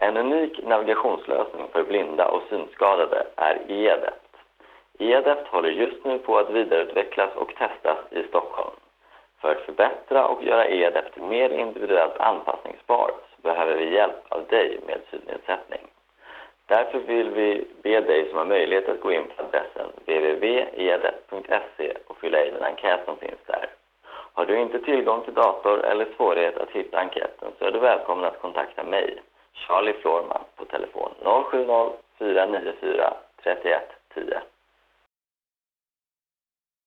En unik navigationslösning för blinda och synskadade är e-adept. E-adept håller just nu på att vidareutvecklas och testas i Stockholm. För att förbättra och göra e-adept mer individuellt anpassningsbar så behöver vi hjälp av dig med synnedsättning. Därför vill vi be dig som har möjlighet att gå in på adressen www.eadept.se och fylla i den enkät som finns där. Har du inte tillgång till dator eller svårighet att hitta enkäten så är du välkommen att kontakta mig, Charlie Florman, på telefon 070 494 31 10.